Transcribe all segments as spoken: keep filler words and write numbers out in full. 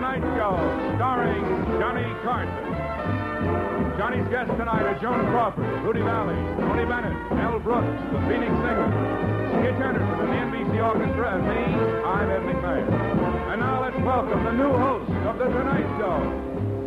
Tonight Show, starring Johnny Carson. Johnny's guests tonight are Joan Crawford, Rudy Valley, Tony Bennett, Mel Brooks, the Phoenix Singers, Skitch Henderson, and the N B C Orchestra, and me, I'm Ed McMahon. And now let's welcome the new host of The Tonight Show.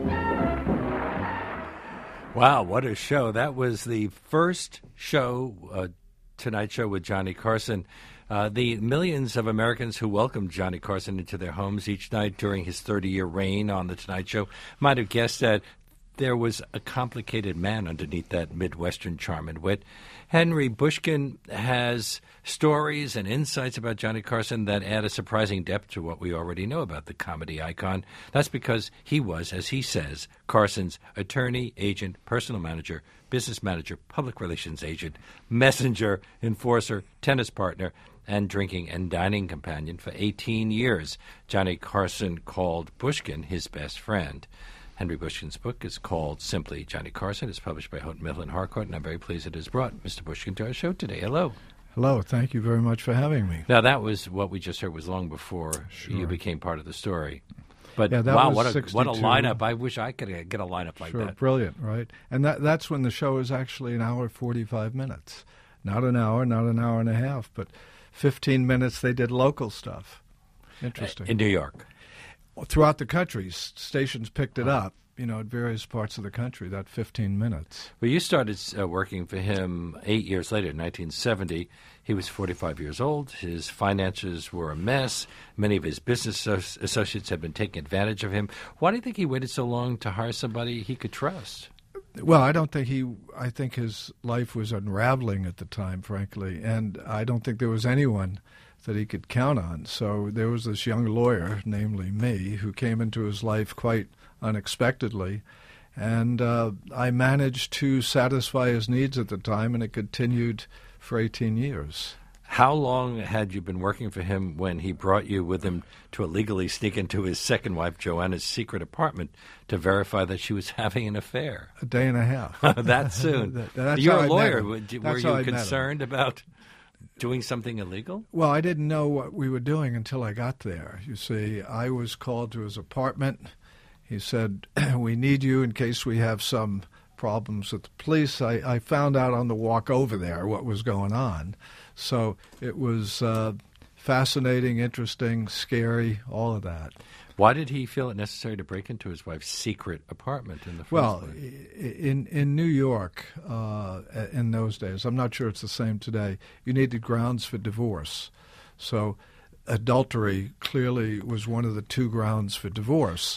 Wow, what a show. That was the first show, uh, Tonight Show with Johnny Carson. Uh, the millions of Americans who welcomed Johnny Carson into their homes each night during his thirty-year reign on The Tonight Show might have guessed that there was a complicated man underneath that Midwestern charm and wit. Henry Bushkin has stories and insights about Johnny Carson that add a surprising depth to what we already know about the comedy icon. That's because he was, as he says, Carson's attorney, agent, personal manager, business manager, public relations agent, messenger, enforcer, tennis partner, and drinking and dining companion for eighteen years. Johnny Carson called Bushkin his best friend. Henry Bushkin's book is called simply Johnny Carson. It's published by Houghton Mifflin Harcourt, and I'm very pleased it has brought Mister Bushkin to our show today. Hello. Hello. Thank you very much for having me. Now, that was what we just heard was long before Sure. you became part of the story. But yeah, that wow, was what a, sixty-two. what a lineup. I wish I could get a lineup like sure, that. Brilliant, right? And that that's when the show is actually an hour, forty-five minutes. Not an hour, not an hour and a half, but fifteen minutes they did local stuff. Interesting. In New York. Throughout the country, s- stations picked it up, you know, at various parts of the country, that fifteen minutes. Well, you started uh, working for him eight years later, in nineteen seventy. He was forty-five years old. His finances were a mess. Many of his business as- associates had been taking advantage of him. Why do you think he waited so long to hire somebody he could trust? Well, I don't think he, I think his life was unraveling at the time, frankly, and I don't think there was anyone that he could count on. So there was this young lawyer, namely me, who came into his life quite unexpectedly, and uh, I managed to satisfy his needs at the time, and it continued for eighteen years. How long had you been working for him when he brought you with him to illegally sneak into his second wife, Joanna's secret apartment to verify that she was having an affair? A day and a half. That soon. that, that's You're how a I met lawyer. him. Were That's you how I met him. concerned about doing something illegal? Well, I didn't know what we were doing until I got there. You see, I was called to his apartment. He said, we need you in case we have some problems with the police. I, I found out on the walk over there what was going on. So it was uh, fascinating, interesting, scary, all of that. Why did he feel it necessary to break into his wife's secret apartment in the first Well, place? in in New York, uh, in those days, I'm not sure it's the same today, you needed grounds for divorce. So adultery clearly was one of the two grounds for divorce.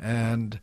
And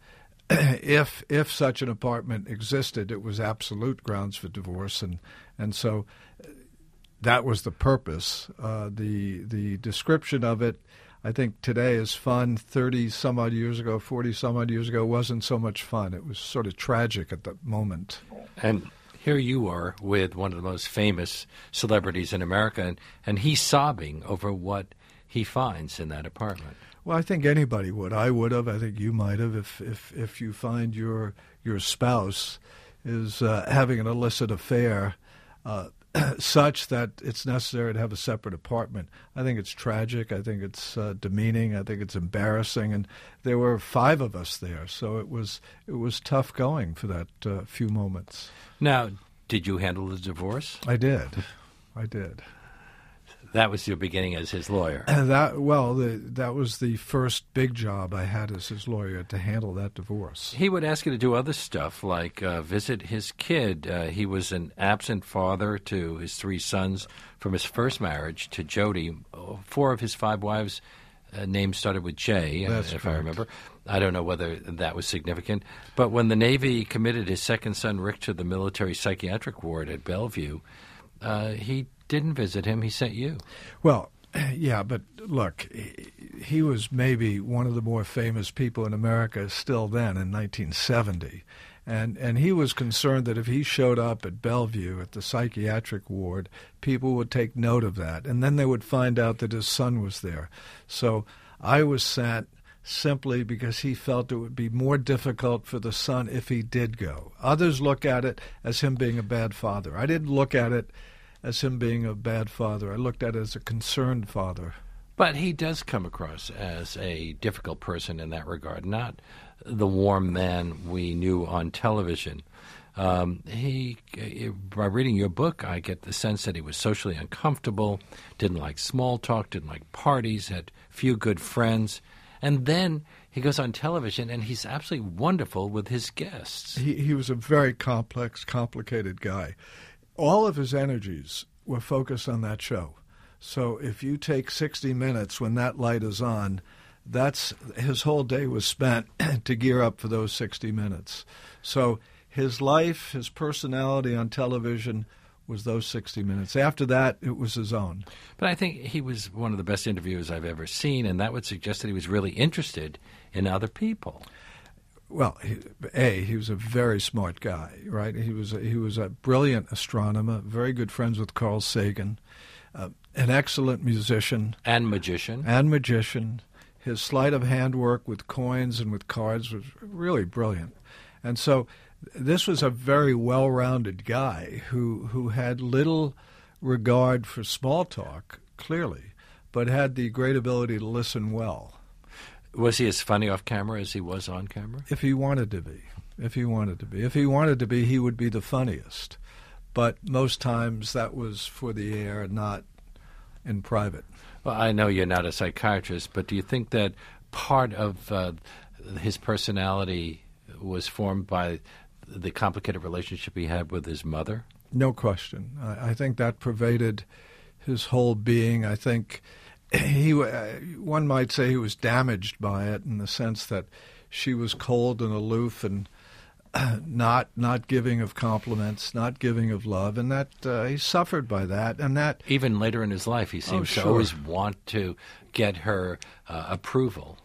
if if such an apartment existed, it was absolute grounds for divorce. And, and so that was the purpose. Uh, the the description of it, I think today is fun. thirty some odd years ago, forty some odd years ago, wasn't so much fun. It was sort of tragic at the moment. And here you are with one of the most famous celebrities in America, and, and he's sobbing over what he finds in that apartment. Well, I think anybody would. I would have. I think you might have. If if, if you find your your spouse is uh, having an illicit affair, uh, such that it's necessary to have a separate apartment. I think it's tragic. I think it's uh, demeaning. I think it's embarrassing. And there were five of us there, so it was it was tough going for that uh, few moments. Now, did you handle the divorce? I did. I did. That was your beginning as his lawyer. And that well, the, that was the first big job I had as his lawyer, to handle that divorce. He would ask you to do other stuff, like uh, visit his kid. Uh, he was an absent father to his three sons from his first marriage to Jody. Four of his five wives' uh, names started with J, That's if correct. I remember. I don't know whether that was significant. But when the Navy committed his second son, Rick, to the military psychiatric ward at Bellevue, uh, he didn't visit him. He sent you. Well, yeah, but look, he, he was maybe one of the more famous people in America still then in nineteen seventy. And and he was concerned that if he showed up at Bellevue at the psychiatric ward, people would take note of that. And then they would find out that his son was there. So I was sent simply because he felt it would be more difficult for the son if he did go. Others look at it as him being a bad father. I didn't look at it as him being a bad father. I looked at it as a concerned father. But he does come across as a difficult person in that regard, not the warm man we knew on television. Um, he, by reading your book, I get the sense that he was socially uncomfortable, didn't like small talk, didn't like parties, had few good friends. And then he goes on television, and he's absolutely wonderful with his guests. He, he was a very complex, complicated guy. All of his energies were focused on that show. So if you take sixty minutes when that light is on, that's his whole day was spent to gear up for those sixty minutes. So his life, his personality on television was those sixty minutes. After that, it was his own. But I think he was one of the best interviewers I've ever seen, and that would suggest that he was really interested in other people. Well, he, A, he was a very smart guy, right? He was a, he was a brilliant astronomer, very good friends with Carl Sagan, uh, an excellent musician. And magician. And magician. His sleight of hand work with coins and with cards was really brilliant. And so this was a very well-rounded guy who, who had little regard for small talk, clearly, but had the great ability to listen well. Was he as funny off camera as he was on camera? If he wanted to be. If he wanted to be. If he wanted to be, he would be the funniest. But most times that was for the air and not in private. Well, I know you're not a psychiatrist, but do you think that part of uh, his personality was formed by the complicated relationship he had with his mother? No question. I, I think that pervaded his whole being. I think he, uh, one might say he was damaged by it in the sense that she was cold and aloof and uh, not not giving of compliments, not giving of love, and that uh, he suffered by that. And that even later in his life, he seems oh, sure. to always want to get her uh, approval.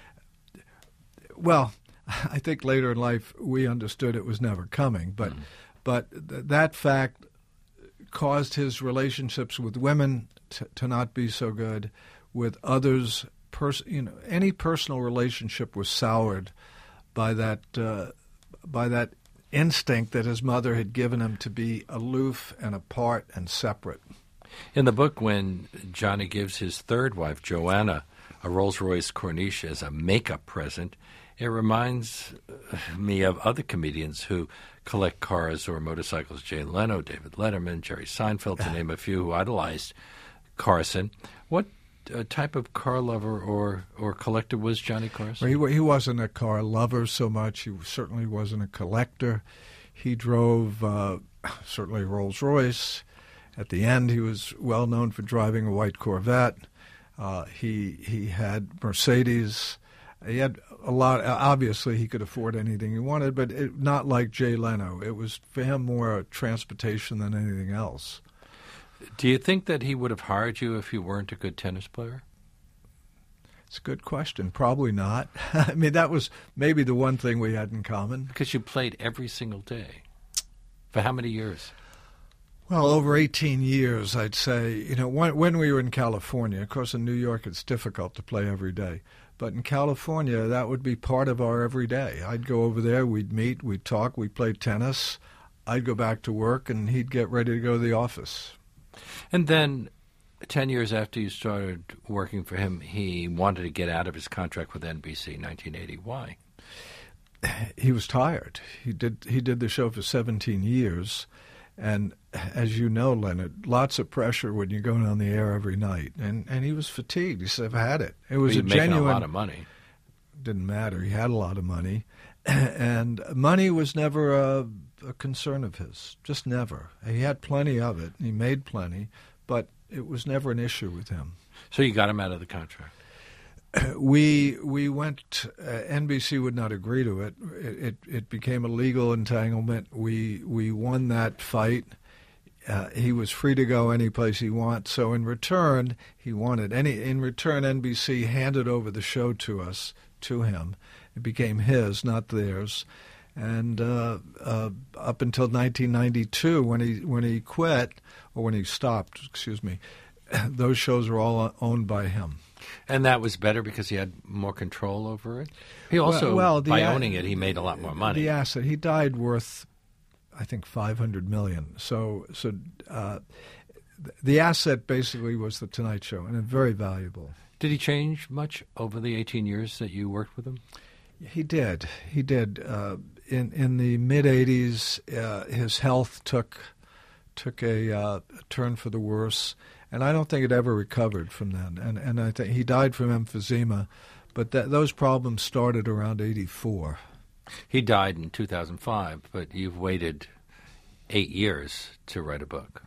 Well, I think later in life we understood it was never coming, but mm. but th- that fact caused his relationships with women t- to not be so good, with others. Pers- you know, any personal relationship was soured by that uh, by that instinct that his mother had given him to be aloof and apart and separate. In the book, when Johnny gives his third wife, Joanna, a Rolls-Royce Corniche as a makeup present, it reminds me of other comedians who collect cars or motorcycles. Jay Leno, David Letterman, Jerry Seinfeld, to name a few, who idolized Carson. What uh, type of car lover or, or collector was Johnny Carson? Well, he, he wasn't a car lover so much. He certainly wasn't a collector. He drove uh, certainly Rolls-Royce. At the end, he was well known for driving a white Corvette. Uh, he he had Mercedes. He had a lot. Obviously, he could afford anything he wanted, but it, not like Jay Leno. It was for him more transportation than anything else. Do you think that he would have hired you if you weren't a good tennis player? It's a good question. Probably not. I mean, that was maybe the one thing we had in common. Because you played every single day. For how many years? Well, over eighteen years, I'd say. You know, when, when we were in California, of course, in New York, it's difficult to play every day. But in California, that would be part of our everyday. I'd go over there, we'd meet, we'd talk, we'd play tennis. I'd go back to work, and he'd get ready to go to the office. And then, ten years after you started working for him, he wanted to get out of his contract with N B C in nineteen eighty. Why? He was tired. He did he did the show for seventeen years, and as you know, Leonard, lots of pressure when you're going on the air every night, and and he was fatigued. He said, "I've had it." It was well, a making genuine. a lot of money. Didn't matter. He had a lot of money, and money was never a, a concern of his. Just never. He had plenty of it. He made plenty, but it was never an issue with him. So you got him out of the contract. We we went. Uh, N B C would not agree to it. It, it. it became a legal entanglement. We we won that fight. Uh, he was free to go any place he wants. So in return, he wanted any. In return, N B C handed over the show to us, to him. It became his, not theirs. And uh, uh, up until nineteen ninety-two, when he when he quit, or when he stopped, excuse me, those shows were all owned by him. And that was better because he had more control over it? He also, well, well, by a- owning it, he made a lot more money. The asset, he died worth, I think, five hundred million dollars. So, so uh, the asset basically was the Tonight Show, and very valuable. Did he change much over the eighteen years that you worked with him? He did. He did. Uh, in in the mid eighties, uh, his health took took a, uh, a turn for the worse, and I don't think it ever recovered from then. And and I think he died from emphysema, but that, those problems started around eighty-four. He died in two thousand five, but you've waited eight years to write a book.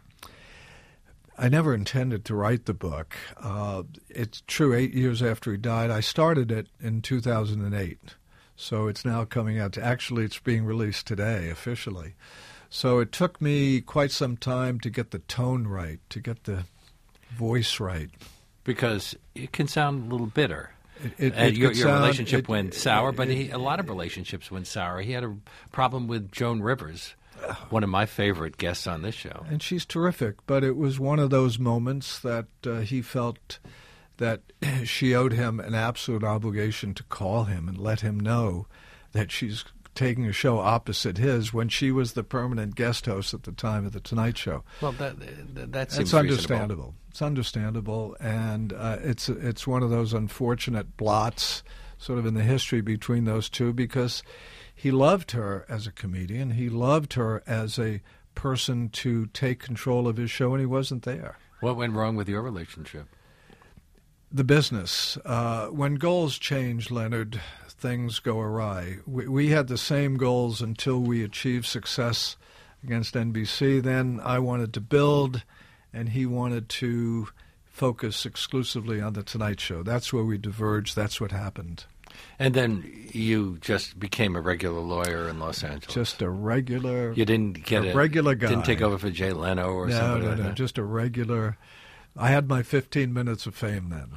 I never intended to write the book. Uh, it's true, eight years after he died. I started it in two thousand eight, so it's now coming out. To, actually, it's being released today, officially. So it took me quite some time to get the tone right, to get the voice right. Because it can sound a little bitter. It, it, uh, it your your sound, relationship it, went sour, it, but it, he, a lot of relationships went sour. He had a problem with Joan Rivers, one of my favorite guests on this show. And she's terrific, but it was one of those moments that uh, he felt that she owed him an absolute obligation to call him and let him know that she's taking a show opposite his when she was the permanent guest host at the time of The Tonight Show. Well, that that, that seems It's understandable. reasonable. It's understandable, and uh, it's it's one of those unfortunate blots sort of in the history between those two, because he loved her as a comedian. He loved her as a person to take control of his show, and he wasn't there. What went wrong with your relationship? The business. Uh, when goals change, Leonard, things go awry. We, we had the same goals until we achieved success against N B C. Then I wanted to build, and he wanted to focus exclusively on The Tonight Show. That's where we diverged. That's what happened. And then you just became a regular lawyer in Los Angeles. Just a regular. You didn't get a it. regular guy. Didn't take over for Jay Leno or no, somebody no, like no, that. Just a regular. I had my fifteen minutes of fame then.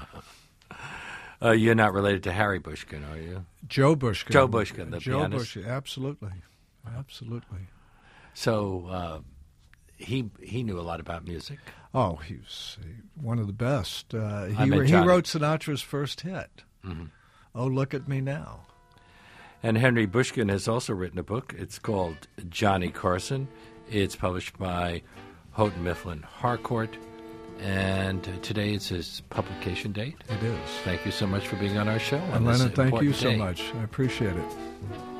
Uh, you're not related to Harry Bushkin, are you? Joe Bushkin. Joe Bushkin, the Joe pianist. Bushkin, absolutely, absolutely. So uh, he he knew a lot about music. Oh, he was one of the best. Uh, I he met he Johnny. wrote Sinatra's first hit. Mm-hmm. Oh, Look at Me Now. And Henry Bushkin has also written a book. It's called Johnny Carson. It's published by Houghton Mifflin Harcourt. And today is his publication date. It is. Thank you so much for being on our show. And Leonard, thank you so much. I appreciate it.